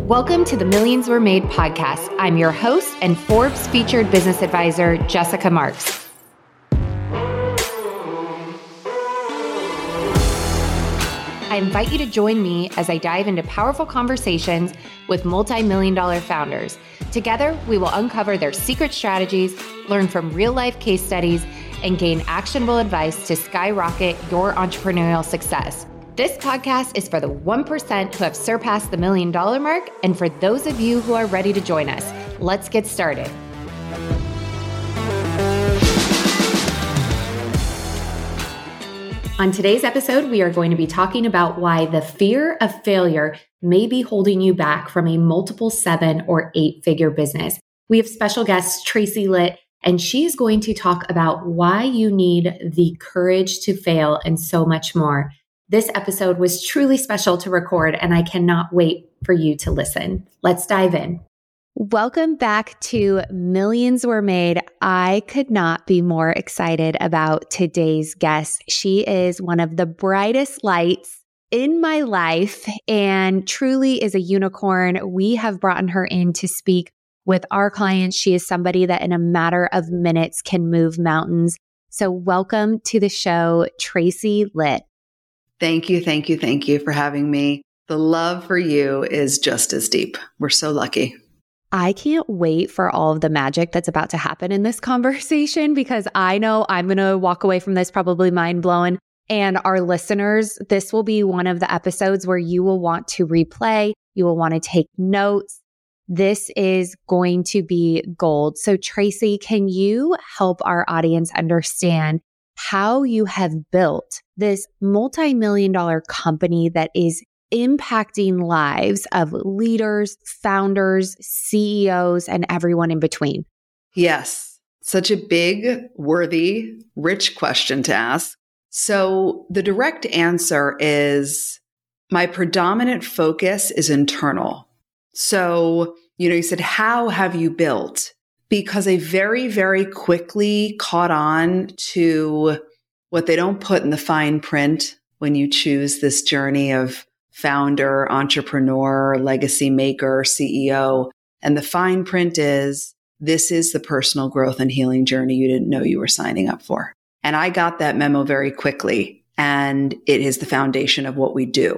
Welcome to the Millions Were Made podcast. I'm your host and Forbes featured business advisor, Jessica Marks. I invite you to join me as I dive into powerful conversations with multi-million-dollar founders. Together, we will uncover their secret strategies, learn from real-life case studies, and gain actionable advice to skyrocket your entrepreneurial success. This podcast is for the 1% who have surpassed the $1 million mark, and for those of you who are ready to join us. Let's get started. On today's episode, we are going to be talking about why the fear of failure may be holding you back from a multiple 7 or 8-figure business. We have special guest Tracy Litt, and she is going to talk about why you need the courage to fail and so much more. This episode was truly special to record, and I cannot wait for you to listen. Let's dive in. Welcome back to Millions Were Made. I could not be more excited about today's guest. She is one of the brightest lights in my life and truly is a unicorn. We have brought her in to speak with our clients. She is somebody that in a matter of minutes can move mountains. So welcome to the show, Tracy Litt. Thank you for having me. The love for you is just as deep. We're so lucky. I can't wait for all of the magic that's about to happen in this conversation because I know I'm going to walk away from this probably mind blown. And our listeners, this will be one of the episodes where you will want to replay. You will want to take notes. This is going to be gold. So Tracy, can you help our audience understand how you have built this multi-million-dollar company that is impacting lives of leaders, founders, CEOs, and everyone in between? Yes, such a big, worthy, rich question to ask. So the direct answer is my predominant focus is internal. So, you said, how have you built? Because I very, very quickly caught on to what they don't put in the fine print when you choose this journey of founder, entrepreneur, legacy maker, CEO. And the fine print is, this is the personal growth and healing journey you didn't know you were signing up for. And I got that memo very quickly, and it is the foundation of what we do.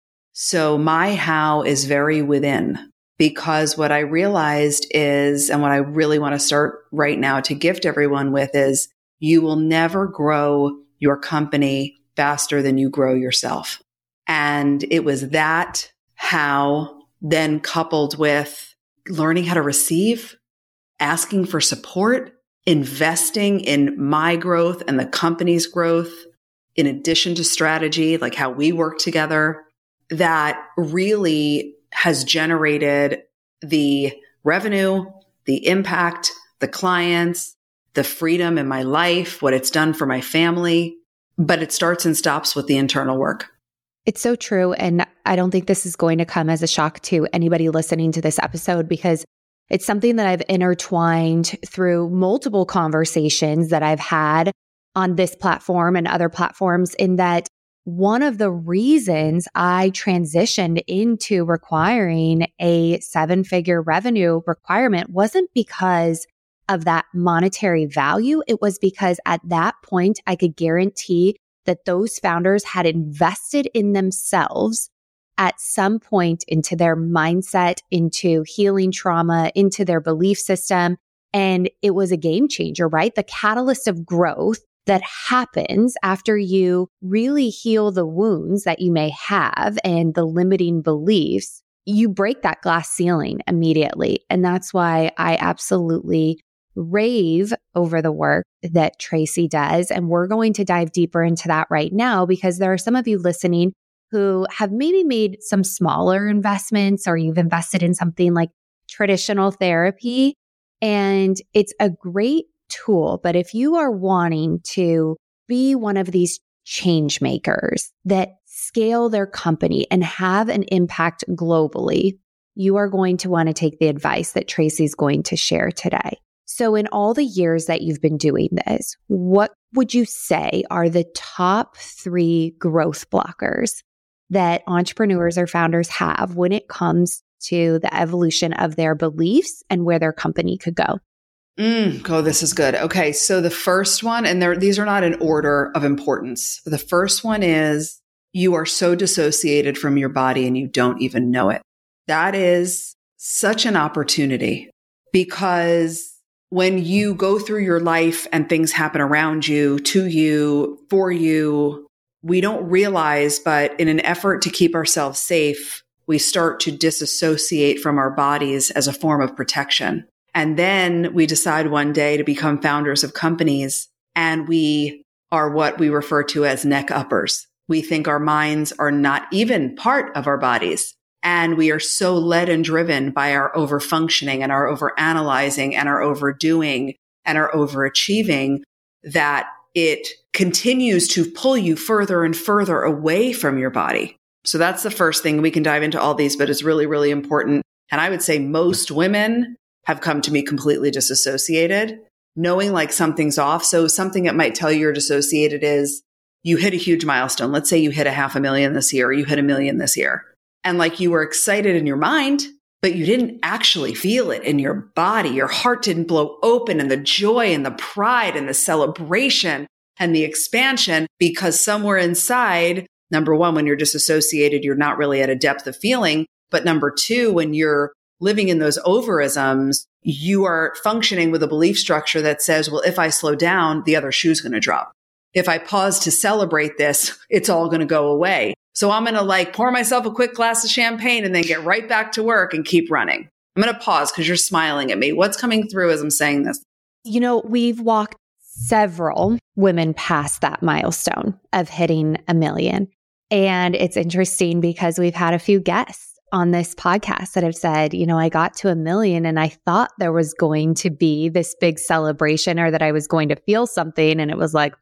So my how is very within, because what I realized is, and what I really want to start right now to gift everyone with is, you will never grow your company faster than you grow yourself. And it was that how, then coupled with learning how to receive, asking for support, investing in my growth and the company's growth, in addition to strategy, like how we work together, that really has generated the revenue, the impact, the clients, the freedom in my life, what it's done for my family. But it starts and stops with the internal work. It's so true. And I don't think this is going to come as a shock to anybody listening to this episode because it's something that I've intertwined through multiple conversations that I've had on this platform and other platforms, in that one of the reasons I transitioned into requiring a 7-figure revenue requirement wasn't because of that monetary value. It was because at that point, I could guarantee that those founders had invested in themselves at some point into their mindset, into healing trauma, into their belief system. And it was a game changer, right? The catalyst of growth that happens after you really heal the wounds that you may have and the limiting beliefs, you break that glass ceiling immediately. And that's why I absolutely rave over the work that Tracy does. And we're going to dive deeper into that right now, because there are some of you listening who have maybe made some smaller investments, or you've invested in something like traditional therapy, and it's a great tool. But if you are wanting to be one of these change makers that scale their company and have an impact globally, you are going to want to take the advice that Tracy's going to share today. So in all the years that you've been doing this, what would you say are the top 3 growth blockers that entrepreneurs or founders have when it comes to the evolution of their beliefs and where their company could go. Oh, this is good. Okay. So the first one, and these are not in order of importance. The first one is you are so dissociated from your body and you don't even know it. That is such an opportunity, because when you go through your life and things happen around you, to you, for you, we don't realize, but in an effort to keep ourselves safe, we start to disassociate from our bodies as a form of protection. And then we decide one day to become founders of companies, and we are what we refer to as neck uppers. We think our minds are not even part of our bodies. And we are so led and driven by our overfunctioning and our overanalyzing and our overdoing and our overachieving that it continues to pull you further and further away from your body. So that's the first thing. We can dive into all these, but it's really, really important. And I would say most women have come to me completely disassociated, knowing like something's off. So something that might tell you you're dissociated is you hit a huge milestone. Let's say you hit 500,000 this year, or you hit 1 million this year. And like you were excited in your mind, but you didn't actually feel it in your body. Your heart didn't blow open, and the joy and the pride and the celebration and the expansion, because somewhere inside, number one, when you're disassociated, you're not really at a depth of feeling. But number two, when you're living in those overisms, you are functioning with a belief structure that says, well, if I slow down, the other shoe's going to drop. If I pause to celebrate this, it's all going to go away. So I'm going to like pour myself a quick glass of champagne and then get right back to work and keep running. I'm going to pause because you're smiling at me. What's coming through as I'm saying this? You know, we've walked several women past that milestone of hitting 1 million. And it's interesting because we've had a few guests on this podcast that have said, you know, I got to 1 million and I thought there was going to be this big celebration, or that I was going to feel something. And it was like,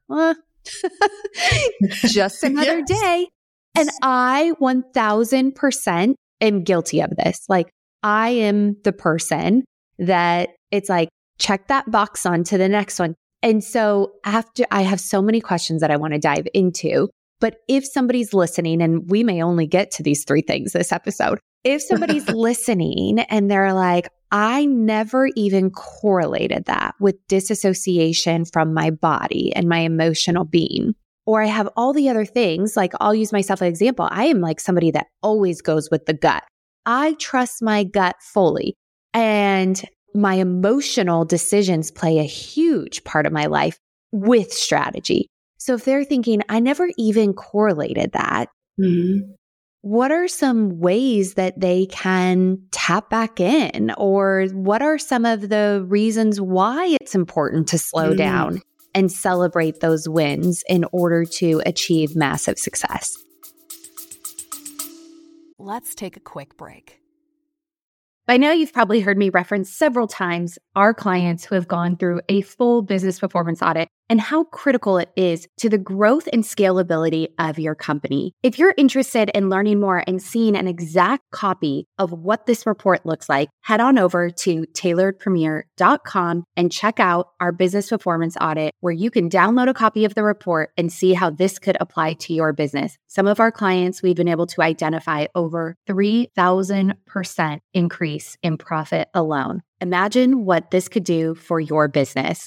just another day. And I 1000% am guilty of this. Like, I am the person that it's like, check that box on to the next one. And so after, I have so many questions that I want to dive into. But if somebody's listening, and we may only get to these 3 things this episode, if somebody's listening and they're like, I never even correlated that with disassociation from my body and my emotional being, or I have all the other things, like I'll use myself as an example. I am like somebody that always goes with the gut. I trust my gut fully, and my emotional decisions play a huge part of my life with strategy. So if they're thinking, I never even correlated that, what are some ways that they can tap back in? Or what are some of the reasons why it's important to slow down and celebrate those wins in order to achieve massive success? Let's take a quick break. I know you've probably heard me reference several times our clients who have gone through a full business performance audit and how critical it is to the growth and scalability of your company. If you're interested in learning more and seeing an exact copy of what this report looks like, head on over to tailoredpremier.com and check out our business performance audit, where you can download a copy of the report and see how this could apply to your business. Some of our clients, we've been able to identify over 3,000% increase in profit alone. Imagine what this could do for your business.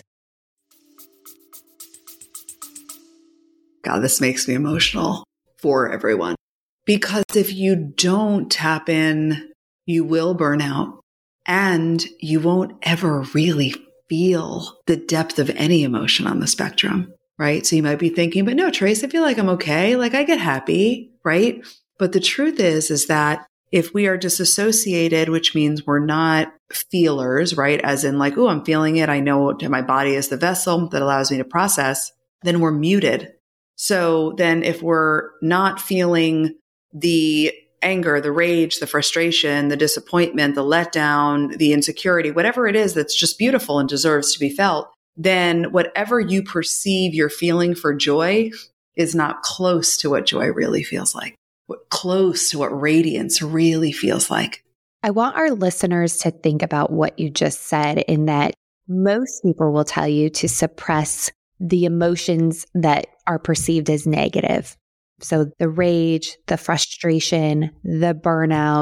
God, this makes me emotional for everyone. Because if you don't tap in, you will burn out, and you won't ever really feel the depth of any emotion on the spectrum, right? So you might be thinking, but no, Trace, I feel like I'm okay. Like I get happy, right? But the truth is that if we are disassociated, which means we're not feelers, right? As in like, oh, I'm feeling it. I know my body is the vessel that allows me to process. Then we're muted. So then if we're not feeling the anger, the rage, the frustration, the disappointment, the letdown, the insecurity, whatever it is that's just beautiful and deserves to be felt, then whatever you perceive you're feeling for joy is not close to what joy really feels like, close to what radiance really feels like. I want our listeners to think about what you just said, in that most people will tell you to suppress the emotions that are perceived as negative. So the rage, the frustration, the burnout,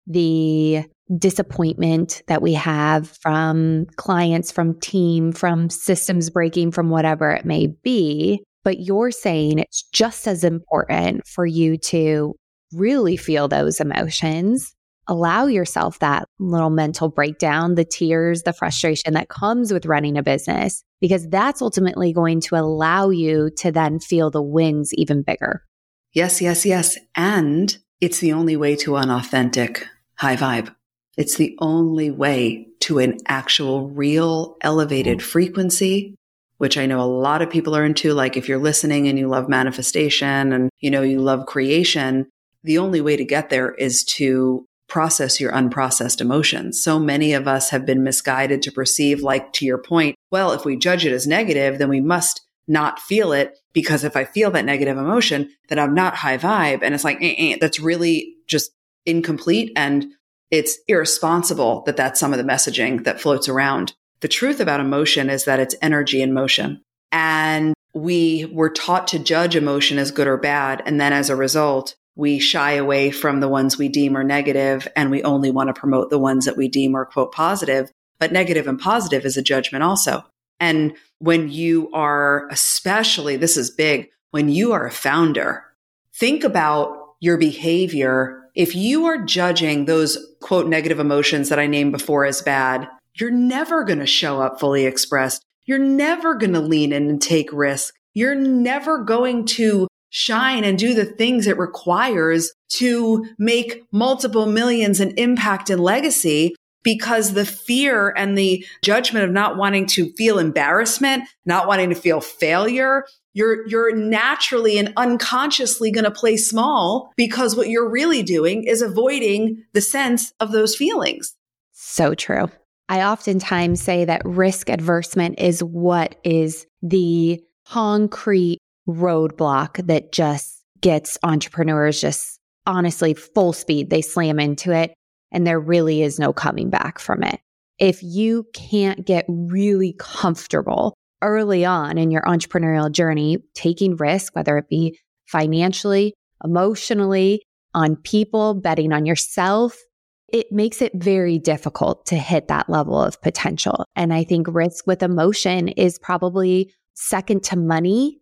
the disappointment that we have from clients, from team, from systems breaking, from whatever it may be. But you're saying it's just as important for you to really feel those emotions, allow yourself that little mental breakdown, the tears, the frustration that comes with running a business, because that's ultimately going to allow you to then feel the wins even bigger. Yes, yes, yes. And it's the only way to an authentic high vibe. It's the only way to an actual real elevated frequency, which I know a lot of people are into. Like if you're listening and you love manifestation and you love creation, the only way to get there is to process your unprocessed emotions. So many of us have been misguided to perceive, like to your point, well, if we judge it as negative, then we must not feel it, because if I feel that negative emotion, then I'm not high vibe. And it's like, that's really just incomplete. And it's irresponsible that that's some of the messaging that floats around. The truth about emotion is that it's energy in motion. And we were taught to judge emotion as good or bad. And then as a result, we shy away from the ones we deem are negative, and we only want to promote the ones that we deem are, quote, positive. But negative and positive is a judgment also. And when you are, especially, this is big, when you are a founder, think about your behavior. If you are judging those, quote, negative emotions that I named before as bad, you're never going to show up fully expressed. You're never going to lean in and take risk. You're never going to shine and do the things it requires to make multiple millions in impact and legacy, because the fear and the judgment of not wanting to feel embarrassment, not wanting to feel failure, you're naturally and unconsciously going to play small, because what you're really doing is avoiding the sense of those feelings. So true. I oftentimes say that risk adversement is what is the concrete roadblock that just gets entrepreneurs just honestly full speed. They slam into it and there really is no coming back from it. If you can't get really comfortable early on in your entrepreneurial journey, taking risk, whether it be financially, emotionally, on people, betting on yourself, it makes it very difficult to hit that level of potential. And I think risk with emotion is probably second to money.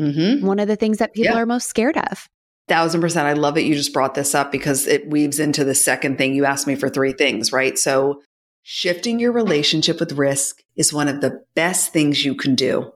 One of the things that people are most scared of. 1000%. I love that you just brought this up, because it weaves into the second thing. You asked me for 3 things, right? So shifting your relationship with risk is one of the best things you can do.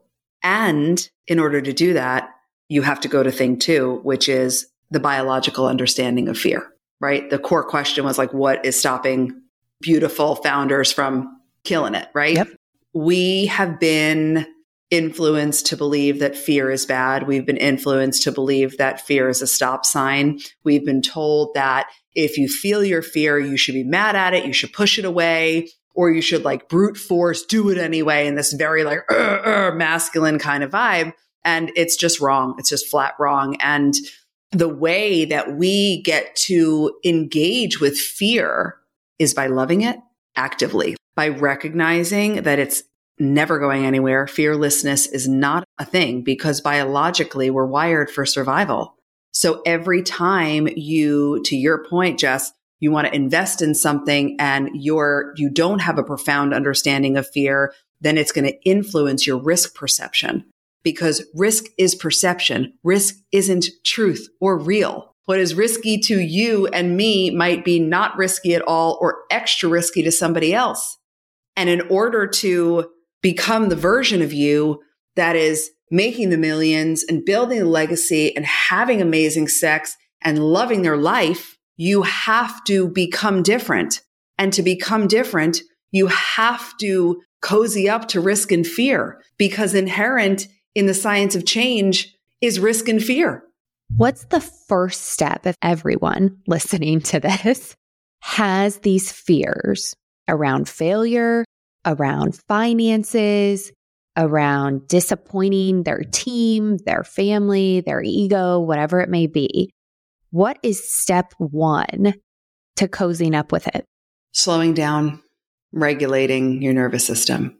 And in order to do that, you have to go to thing 2, which is the biological understanding of fear, right? The core question was like, what is stopping beautiful founders from killing it, right? Yep. We have been influenced to believe that fear is bad. We've been influenced to believe that fear is a stop sign. We've been told that if you feel your fear, you should be mad at it, you should push it away, or you should like brute force do it anyway in this very like masculine kind of vibe. And it's just wrong. It's just flat wrong. And the way that we get to engage with fear is by loving it actively, by recognizing that it's never going anywhere. Fearlessness is not a thing, because biologically we're wired for survival. So every time you, to your point, Jess, you want to invest in something and you don't have a profound understanding of fear, then it's going to influence your risk perception, because risk is perception. Risk isn't truth or real. What is risky to you and me might be not risky at all or extra risky to somebody else. And in order to become the version of you that is making the millions and building a legacy and having amazing sex and loving their life, you have to become different. And to become different, you have to cozy up to risk and fear, because inherent in the science of change is risk and fear. What's the first step if everyone listening to this has these fears around failure, around finances, around disappointing their team, their family, their ego, whatever it may be? What is step 1 to cozying up with it? Slowing down, regulating your nervous system,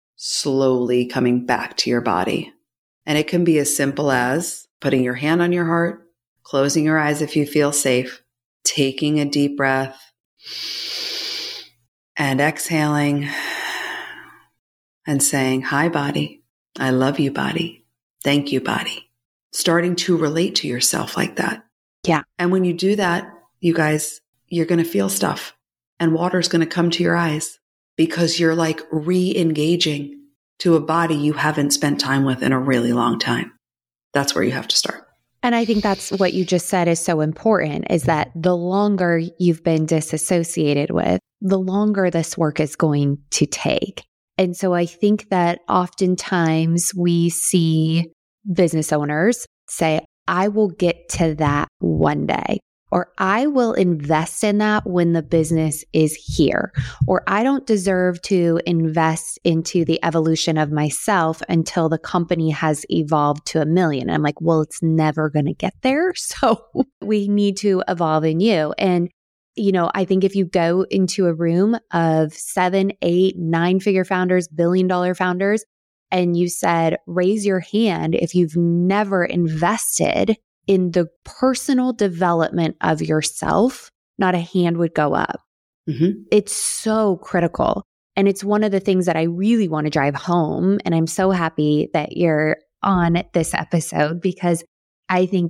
slowly coming back to your body. And it can be as simple as putting your hand on your heart, closing your eyes if you feel safe, taking a deep breath, And exhaling and saying, hi, body. I love you, body. Thank you, body. Starting to relate to yourself like that. Yeah. And when you do that, you guys, you're going to feel stuff and water's going to come to your eyes because you're like re-engaging to a body you haven't spent time with in a really long time. That's where you have to start. And I think that's what you just said is so important, is that the longer you've been disassociated with, the longer this work is going to take. And so I think that oftentimes we see business owners say, I will get to that one day, or I will invest in that when the business is here, or I don't deserve to invest into the evolution of myself until the company has evolved to 1 million. And I'm like, well, it's never going to get there. So we need to evolve in you. And, you know, I think if you go into a room of 7, 8, 9-figure founders, billion-dollar founders, and you said, raise your hand if you've never invested in the personal development of yourself, not a hand would go up. Mm-hmm. It's so critical. And it's one of the things that I really want to drive home. And I'm so happy that you're on this episode because I think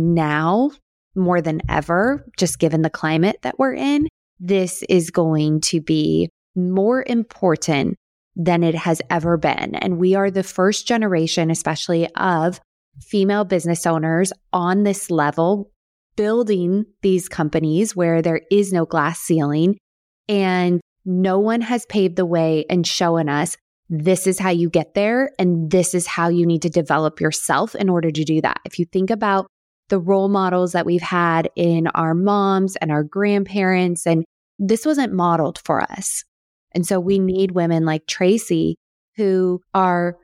now more than ever, just given the climate that we're in, this is going to be more important than it has ever been. And we are the first generation, especially of female business owners on this level, building these companies where there is no glass ceiling and no one has paved the way and shown us this is how you get there and this is how you need to develop yourself in order to do that. If you think about the role models that we've had in our moms and our grandparents, and this wasn't modeled for us. And so we need women like Tracy who are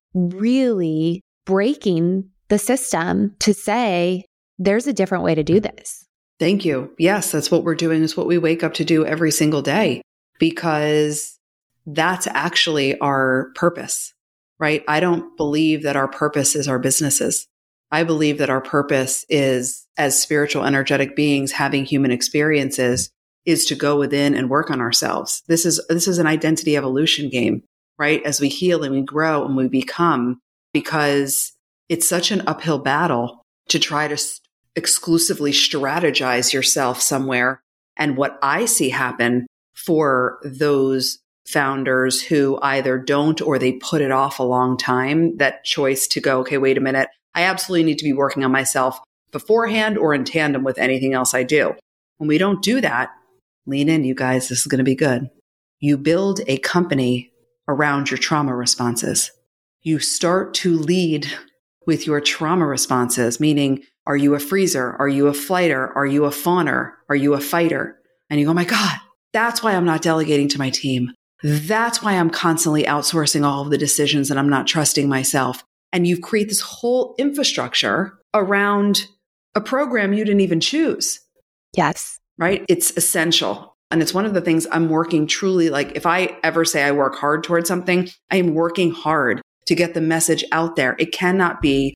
really breaking the system to say, there's a different way to do this. Thank you. Yes, that's what we're doing. It's what we wake up to do every single day because that's actually our purpose, right? I don't believe that our purpose is our businesses. I believe that our purpose is, as spiritual, energetic beings having human experiences, is to go within and work on ourselves. This is an identity evolution game, right? As we heal and we grow and we become, because it's such an uphill battle to try to exclusively strategize yourself somewhere. And what I see happen for those founders who either don't or they put it off a long time, that choice to go, okay, wait a minute, I absolutely need to be working on myself beforehand or in tandem with anything else I do. When we don't do that, lean in, you guys, this is going to be good. You build a company around your trauma responses. You start to lead with your trauma responses, meaning, are you a freezer? Are you a flighter? Are you a fawner? Are you a fighter? And you go, oh my God, that's why I'm not delegating to my team. That's why I'm constantly outsourcing all of the decisions and I'm not trusting myself. And you create this whole infrastructure around a program you didn't even choose. Yes. Right? It's essential. And it's one of the things I'm working truly, like if I ever say I work hard towards something, I am working hard to get the message out there. It cannot be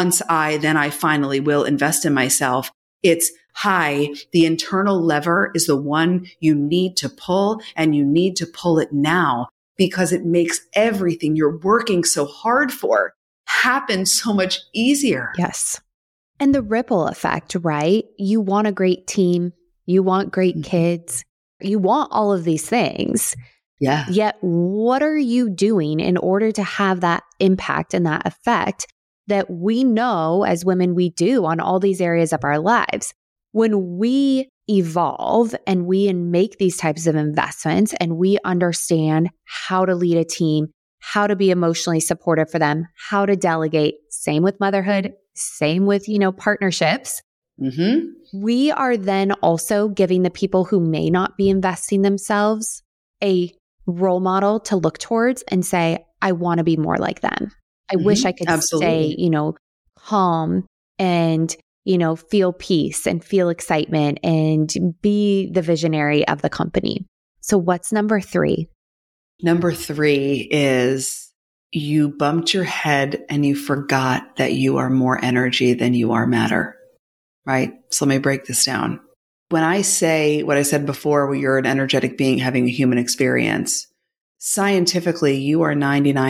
then I finally will invest in myself. It's the internal lever is the one you need to pull, and you need to pull it now because it makes everything you're working so hard for happen so much easier. Yes. And the ripple effect, right? You want a great team. You want great kids. You want all of these things. Yeah. Yet what are you doing in order to have that impact and that effect that we know as women we do on all these areas of our lives? When we evolve and we make these types of investments and we understand how to lead a team, how to be emotionally supportive for them, how to delegate, same with motherhood, same with, partnerships. Mm-hmm. We are then also giving the people who may not be investing themselves a role model to look towards and say, I want to be more like them. I wish I could stay, calm and, feel peace and feel excitement and be the visionary of the company. So what's number 3? Number 3 is you bumped your head and you forgot that you are more energy than you are matter, right? So let me break this down. when I say what I said before, where you're an energetic being having a human experience, scientifically, you are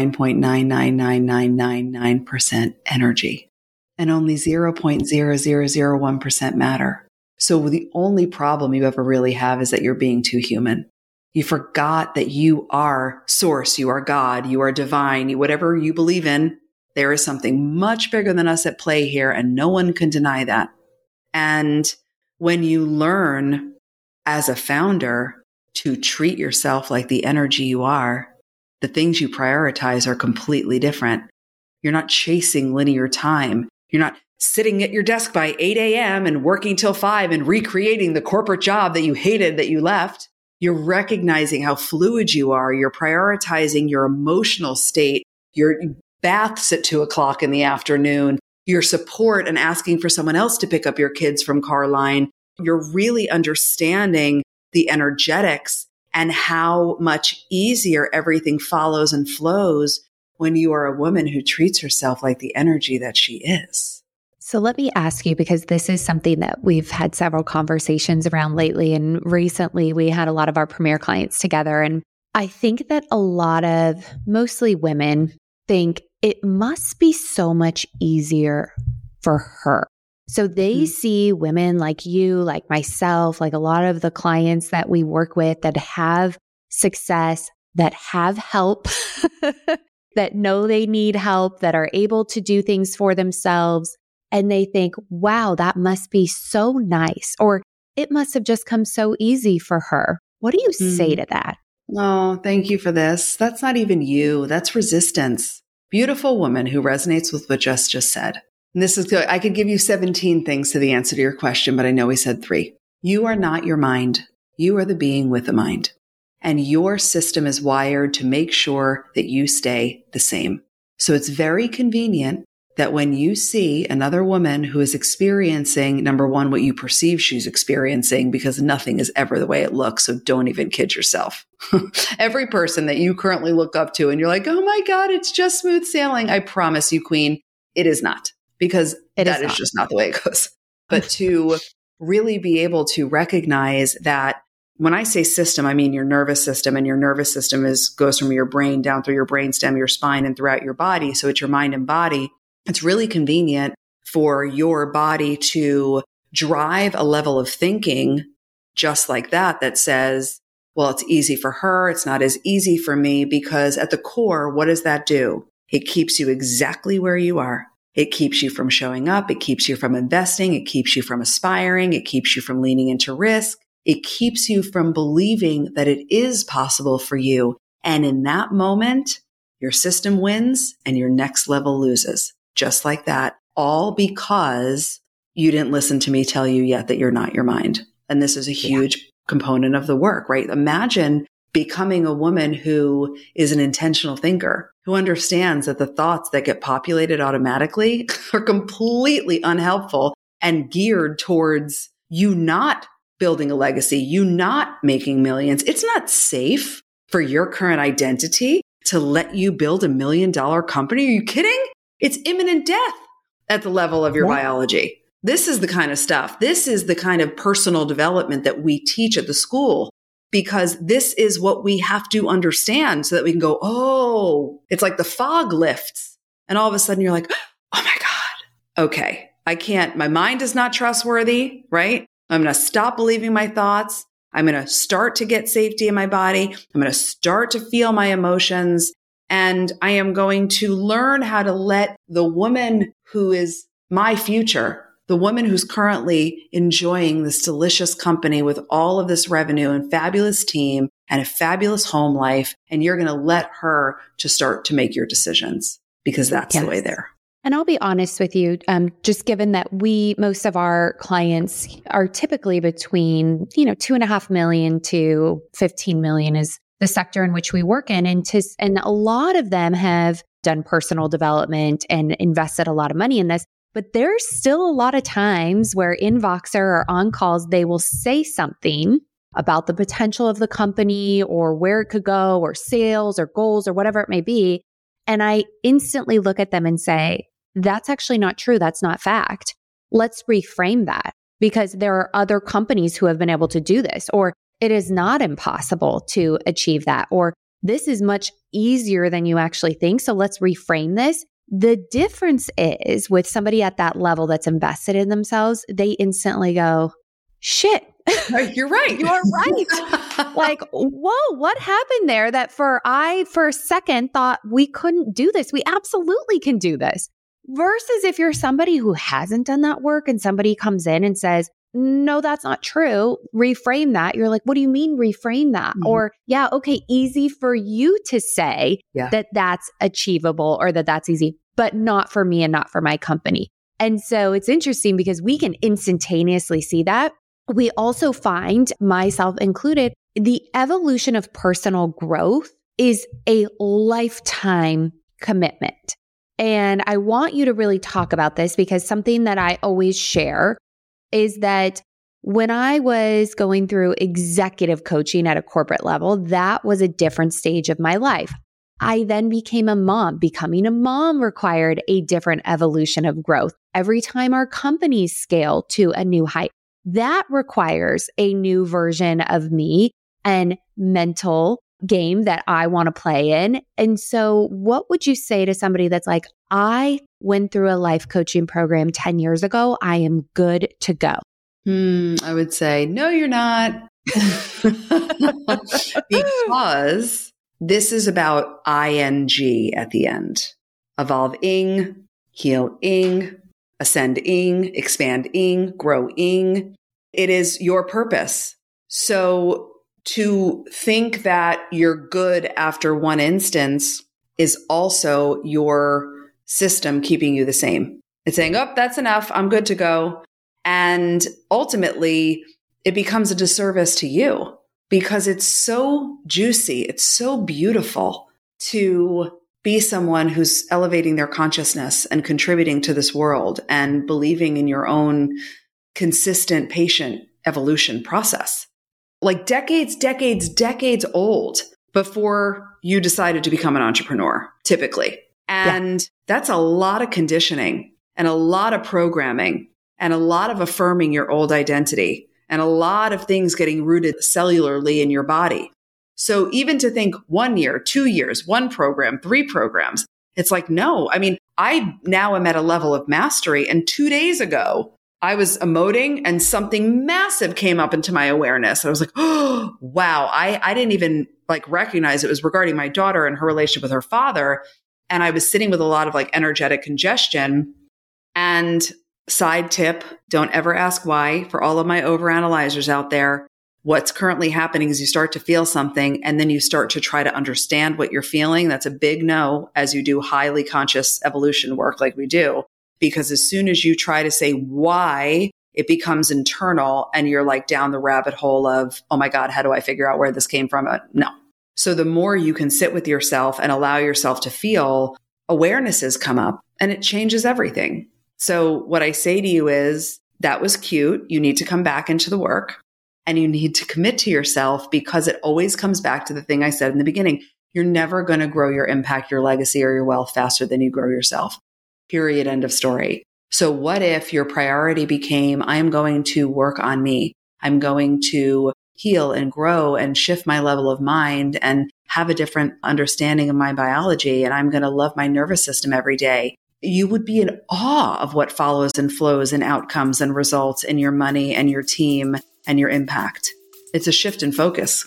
99.999999% energy and only 0.0001% matter. So the only problem you ever really have is that you're being too human. You forgot that you are source, you are God, you are divine, whatever you believe in. There is something much bigger than us at play here, and no one can deny that. And when you learn as a founder to treat yourself like the energy you are, the things you prioritize are completely different. You're not chasing linear time. You're not sitting at your desk by 8 a.m. and working till 5 and recreating the corporate job that you hated that you left. You're recognizing how fluid you are. You're prioritizing your emotional state, your baths at 2 o'clock in the afternoon, your support and asking for someone else to pick up your kids from car line. You're really understanding the energetics and how much easier everything follows and flows when you are a woman who treats herself like the energy that she is. So let me ask you, because this is something that we've had several conversations around lately. And recently we had a lot of our premier clients together. And I think that a lot of mostly women think it must be so much easier for her. So they see women like you, like myself, like a lot of the clients that we work with that have success, that have help, that know they need help, that are able to do things for themselves. And they think, wow, that must be so nice, or it must have just come so easy for her. What do you say to that? Oh, thank you for this. That's not even you. That's resistance. Beautiful woman who resonates with what Jess just said. And this is good. I could give you 17 things to the answer to your question, but I know we said 3. You are not your mind. You are the being with a mind. And your system is wired to make sure that you stay the same. So it's very convenient that when you see another woman who is experiencing, number one, what you perceive she's experiencing, because nothing is ever the way it looks. So don't even kid yourself. Every person that you currently look up to and you're like, oh my God, it's just smooth sailing. I promise you, Queen, it is not, because that is just not the way it goes. But to really be able to recognize that when I say system, I mean your nervous system, and your nervous system goes from your brain down through your brainstem, your spine, and throughout your body. So it's your mind and body. It's really convenient for your body to drive a level of thinking just like that says, well, it's easy for her. It's not as easy for me, because at the core, what does that do? It keeps you exactly where you are. It keeps you from showing up. It keeps you from investing. It keeps you from aspiring. It keeps you from leaning into risk. It keeps you from believing that it is possible for you. And in that moment, your system wins and your next level loses. Just like that, all because you didn't listen to me tell you yet that you're not your mind. And this is a huge component of the work, right? Imagine becoming a woman who is an intentional thinker, who understands that the thoughts that get populated automatically are completely unhelpful and geared towards you not building a legacy, you not making millions. It's not safe for your current identity to let you build $1 million company. Are you kidding? It's imminent death at the level of your biology. This is the kind of stuff. This is the kind of personal development that we teach at the school, because this is what we have to understand so that we can go, oh, it's like the fog lifts. And all of a sudden you're like, oh my God, okay, I can't, my mind is not trustworthy, right? I'm going to stop believing my thoughts. I'm going to start to get safety in my body. I'm going to start to feel my emotions. And I am going to learn how to let the woman who is my future, the woman who's currently enjoying this delicious company with all of this revenue and fabulous team and a fabulous home life, and you're going to let her to start to make your decisions, because that's the way there. And I'll be honest with you, just given that most of our clients are typically between, $2.5 million to 15 million is the sector in which we work in. And a lot of them have done personal development and invested a lot of money in this. But there's still a lot of times where in Voxer or on calls, they will say something about the potential of the company or where it could go or sales or goals or whatever it may be. And I instantly look at them and say, that's actually not true. That's not fact. Let's reframe that. because there are other companies who have been able to do this, or it is not impossible to achieve that, or this is much easier than you actually think. So let's reframe this. The difference is with somebody at that level that's invested in themselves, they instantly go, shit. You're right. You're right. Like, whoa, what happened there that for a second thought we couldn't do this. We absolutely can do this. Versus if you're somebody who hasn't done that work and somebody comes in and says, no, that's not true. Reframe that. You're like, what do you mean reframe that? Mm-hmm. Or yeah, okay, easy for you to say that that's achievable or that that's easy, but not for me and not for my company. And so it's interesting because we can instantaneously see that. We also find, myself included, the evolution of personal growth is a lifetime commitment. And I want you to really talk about this because something that I always share is that when I was going through executive coaching at a corporate level, that was a different stage of my life. I then became a mom. Becoming a mom required a different evolution of growth. Every time our companies scale to a new height, that requires a new version of me and mental game that I want to play in. And so what would you say to somebody that's like, I went through a life coaching program 10 years ago. I am good to go. I would say, no, you're not. Because this is about ING at the end. Evolve-ing, heal-ing, ascend-ing, expand-ing, grow-ing. It is your purpose. So to think that you're good after one instance is also your system keeping you the same. It's saying, oh, that's enough. I'm good to go. And ultimately, it becomes a disservice to you because it's so juicy. It's so beautiful to be someone who's elevating their consciousness and contributing to this world and believing in your own consistent, patient evolution process. Like decades old before you decided to become an entrepreneur, typically. And that's a lot of conditioning and a lot of programming and a lot of affirming your old identity and a lot of things getting rooted cellularly in your body. So even to think 1 year, 2 years, 1 program, 3 programs, it's like, no, I mean, I now am at a level of mastery. And 2 days ago, I was emoting and something massive came up into my awareness. I was like, oh, wow. I didn't even recognize it was regarding my daughter and her relationship with her father. And I was sitting with a lot of energetic congestion. And side tip, don't ever ask why. For all of my overanalyzers out there, what's currently happening is you start to feel something and then you start to try to understand what you're feeling. That's a big no as you do highly conscious evolution work like we do. Because as soon as you try to say why, it becomes internal and you're down the rabbit hole of, oh my God, how do I figure out where this came from? No. So the more you can sit with yourself and allow yourself to feel, awarenesses come up and it changes everything. So what I say to you is, that was cute. You need to come back into the work and you need to commit to yourself because it always comes back to the thing I said in the beginning. You're never going to grow your impact, your legacy, or your wealth faster than you grow yourself. Period. End of story. So what if your priority became, I am going to work on me. I'm going to heal and grow and shift my level of mind and have a different understanding of my biology. And I'm going to love my nervous system every day. You would be in awe of what follows and flows and outcomes and results in your money and your team and your impact. It's a shift in focus.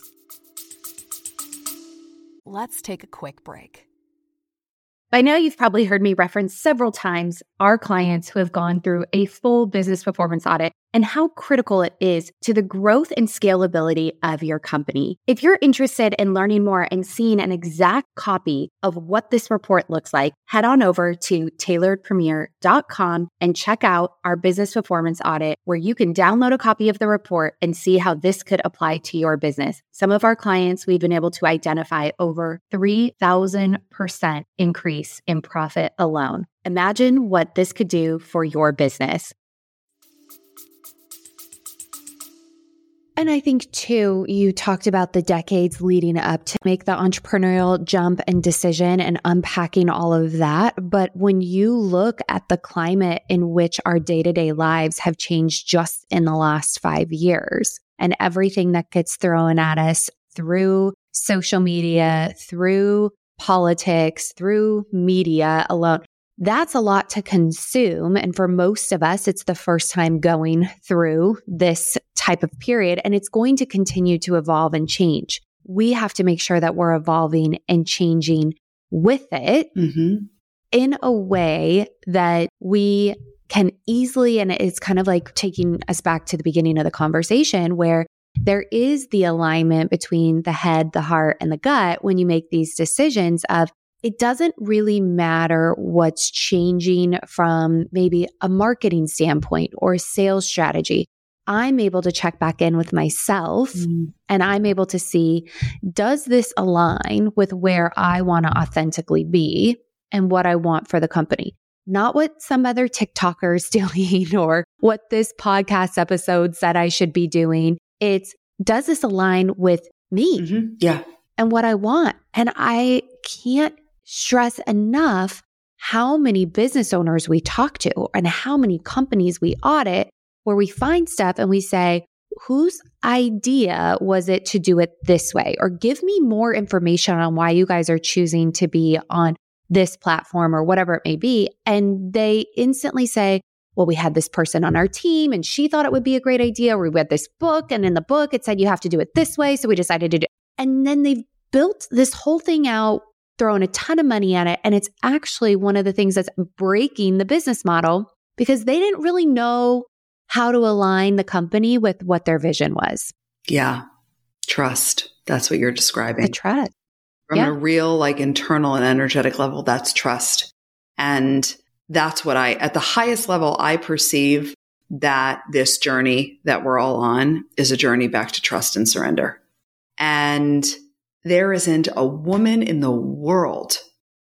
Let's take a quick break. By now, you've probably heard me reference several times our clients who have gone through a full business performance audit and how critical it is to the growth and scalability of your company. If you're interested in learning more and seeing an exact copy of what this report looks like, head on over to tailoredpremier.com and check out our business performance audit, where you can download a copy of the report and see how this could apply to your business. Some of our clients, we've been able to identify over 3,000% increase in profit alone. Imagine what this could do for your business. And I think too, you talked about the decades leading up to make the entrepreneurial jump and decision and unpacking all of that. But when you look at the climate in which our day-to-day lives have changed just in the last 5 years and everything that gets thrown at us through social media, through politics, through media alone, that's a lot to consume. And for most of us, it's the first time going through this type of period, and it's going to continue to evolve and change. We have to make sure that we're evolving and changing with it in a way that we can easily, and it's kind of like taking us back to the beginning of the conversation where there is the alignment between the head, the heart, and the gut when you make these decisions of, it doesn't really matter what's changing from maybe a marketing standpoint or a sales strategy. I'm able to check back in with myself and I'm able to see, does this align with where I want to authentically be and what I want for the company? Not what some other TikToker is doing or what this podcast episode said I should be doing. It's, does this align with me? Yeah. And what I want? And I can't stress enough how many business owners we talk to and how many companies we audit where we find stuff and we say, whose idea was it to do it this way? Or give me more information on why you guys are choosing to be on this platform or whatever it may be. And they instantly say, well, we had this person on our team and she thought it would be a great idea. Or we read this book and in the book it said you have to do it this way. So we decided to do it. And then they've built this whole thing out, throwing a ton of money at it. And it's actually one of the things that's breaking the business model because they didn't really know how to align the company with what their vision was. Yeah. Trust. That's what you're describing. The trust. From a real, like, internal and energetic level, that's trust. And that's what at the highest level, I perceive that this journey that we're all on is a journey back to trust and surrender. And there isn't a woman in the world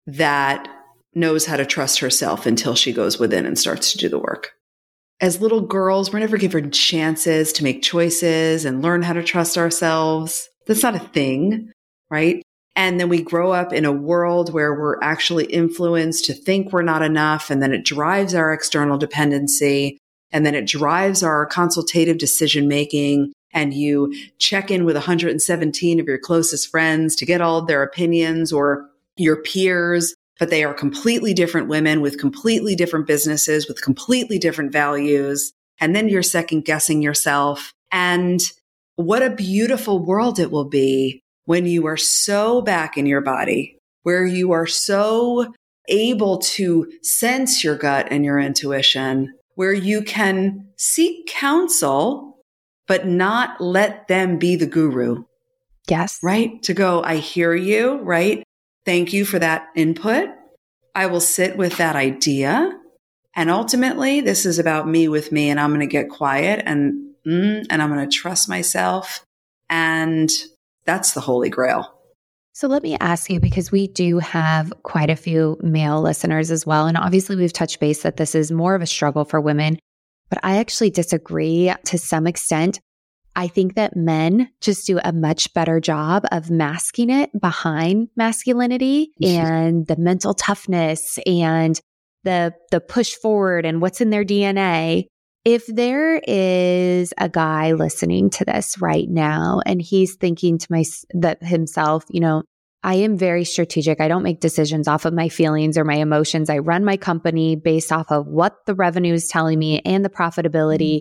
that knows how to trust herself until she goes within and starts to do the work. As little girls, we're never given chances to make choices and learn how to trust ourselves. That's not a thing, right? And then we grow up in a world where we're actually influenced to think we're not enough. And then it drives our external dependency. And then it drives our consultative decision making. And you check in with 117 of your closest friends to get all of their opinions or your peers, but they are completely different women with completely different businesses, with completely different values. And then you're second guessing yourself. And what a beautiful world it will be when you are so back in your body, where you are so able to sense your gut and your intuition, where you can seek counsel, but not let them be the guru. Yes. Right? To go, I hear you, right? Thank you for that input. I will sit with that idea. And ultimately, this is about me with me, and I'm going to get quiet and I'm going to trust myself. And that's the holy grail. So let me ask you, because we do have quite a few male listeners as well. And obviously we've touched base that this is more of a struggle for women, but I actually disagree to some extent. I think that men just do a much better job of masking it behind masculinity and the mental toughness and the push forward and what's in their DNA. If there is a guy listening to this right now and he's thinking to himself, you know, I am very strategic. I don't make decisions off of my feelings or my emotions. I run my company based off of what the revenue is telling me and the profitability.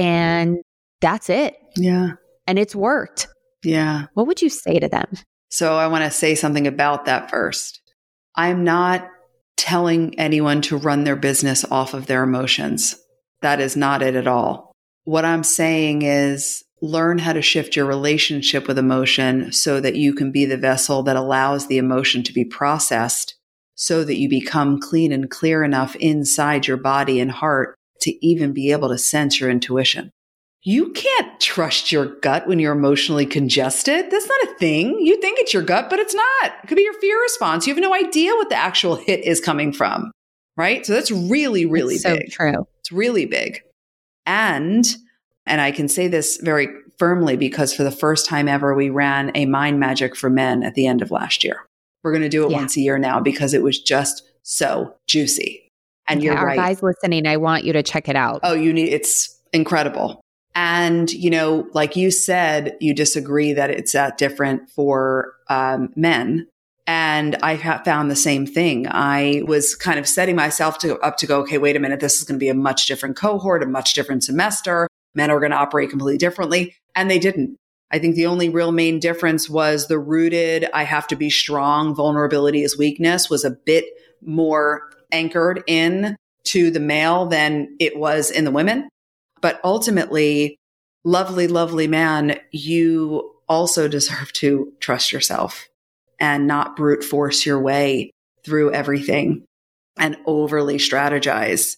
And that's it. Yeah. And it's worked. Yeah. What would you say to them? So I want to say something about that first. I'm not telling anyone to run their business off of their emotions. That is not it at all. What I'm saying is learn how to shift your relationship with emotion so that you can be the vessel that allows the emotion to be processed so that you become clean and clear enough inside your body and heart to even be able to sense your intuition. You can't trust your gut when you're emotionally congested. That's not a thing. You think it's your gut, but it's not. It could be your fear response. You have no idea what the actual hit is coming from, right? So that's really, really big. So true. It's really big. And I can say this very firmly because for the first time ever, we ran a Mind Magic for Men at the end of last year. We're going to do it once a year now because it was just so juicy. And you're right. Our guys listening, I want you to check it out. Oh, it's incredible. And, like you said, you disagree that it's that different for men. And I found the same thing. I was kind of setting myself up to go, okay, wait a minute, this is going to be a much different cohort, a much different semester. Men are going to operate completely differently. And they didn't. I think the only real main difference was the rooted, I have to be strong, vulnerability is weakness was a bit more anchored in to the male than it was in the women. But ultimately, lovely, lovely man, you also deserve to trust yourself and not brute force your way through everything and overly strategize,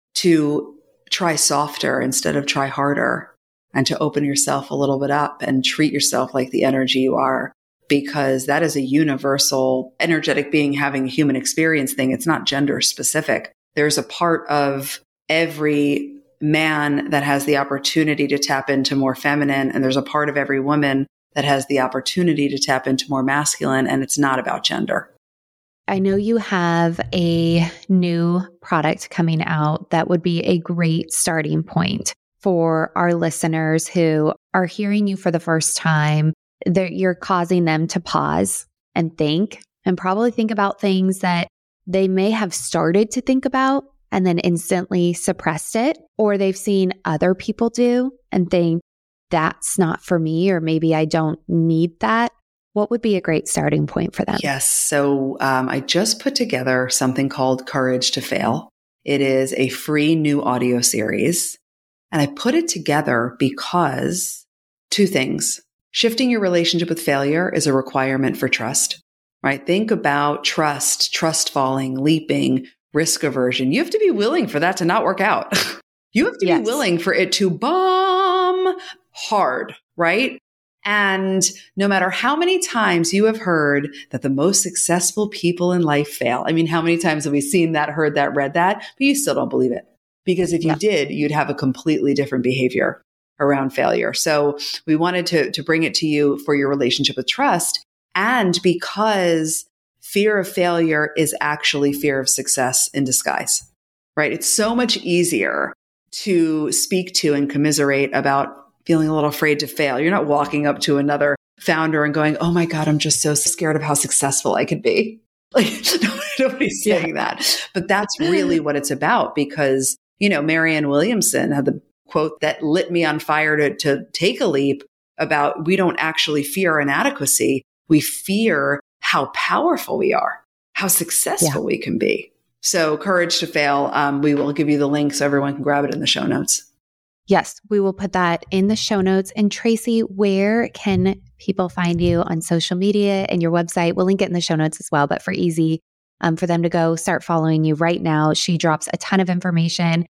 to try softer instead of try harder, and to open yourself a little bit up and treat yourself like the energy you are, because that is a universal energetic being having a human experience thing. It's not gender specific. There's a part of every man that has the opportunity to tap into more feminine, and there's a part of every woman that has the opportunity to tap into more masculine, and it's not about gender. I know you have a new product coming out that would be a great starting point for our listeners who are hearing you for the first time. You're causing them to pause and think, and probably think about things that they may have started to think about and then instantly suppressed it, or they've seen other people do and think, that's not for me, or maybe I don't need that. What would be a great starting point for them? Yes. So I just put together something called Courage to Fail. It is a free new audio series. And I put it together because two things. Shifting your relationship with failure is a requirement for trust, right? Think about trust falling, leaping, risk aversion. You have to be willing for that to not work out. You have to be willing for it to bomb hard, right? And no matter how many times you have heard that the most successful people in life fail. I mean, how many times have we seen that, heard that, read that, but you still don't believe it? Because if you did, you'd have a completely different behavior around failure. So we wanted to bring it to you for your relationship with trust. And because fear of failure is actually fear of success in disguise, right? It's so much easier to speak to and commiserate about feeling a little afraid to fail. You're not walking up to another founder and going, oh my God, I'm just so scared of how successful I could be. Like nobody's saying that, but that's really what it's about, because, Marianne Williamson had the quote that lit me on fire to take a leap about, we don't actually fear inadequacy. We fear how powerful we are, how successful we can be. So Courage to Fail. We will give you the link so everyone can grab it in the show notes. Yes, we will put that in the show notes. And Tracy, where can people find you on social media and your website? We'll link it in the show notes as well, but for easy, for them to go start following you right now. She drops a ton of information.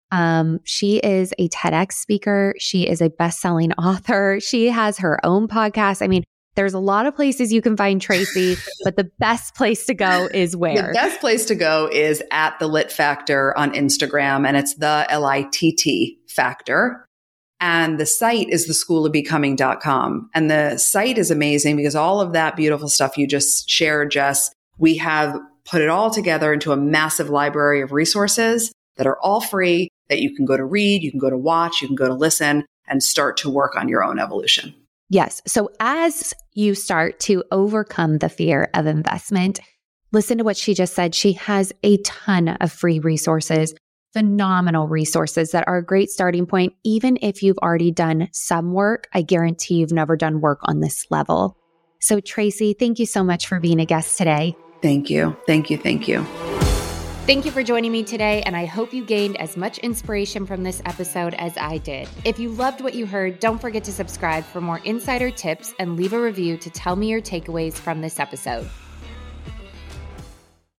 She is a TEDx speaker. She is a best-selling author. She has her own podcast. I mean, there's a lot of places you can find Tracy, but the best place to go is where? The best place to go is at The Lit Factor on Instagram, and it's the LITT Factor. And the site is theschoolofbecoming.com. And the site is amazing because all of that beautiful stuff you just shared, Jess, we have put it all together into a massive library of resources that are all free, that you can go to read, you can go to watch, you can go to listen, and start to work on your own evolution. Yes. So as you start to overcome the fear of investment, listen to what she just said. She has a ton of free resources, phenomenal resources that are a great starting point. Even if you've already done some work, I guarantee you've never done work on this level. So Tracy, thank you so much for being a guest today. Thank you. Thank you. Thank you. Thank you for joining me today, and I hope you gained as much inspiration from this episode as I did. If you loved what you heard, don't forget to subscribe for more insider tips and leave a review to tell me your takeaways from this episode.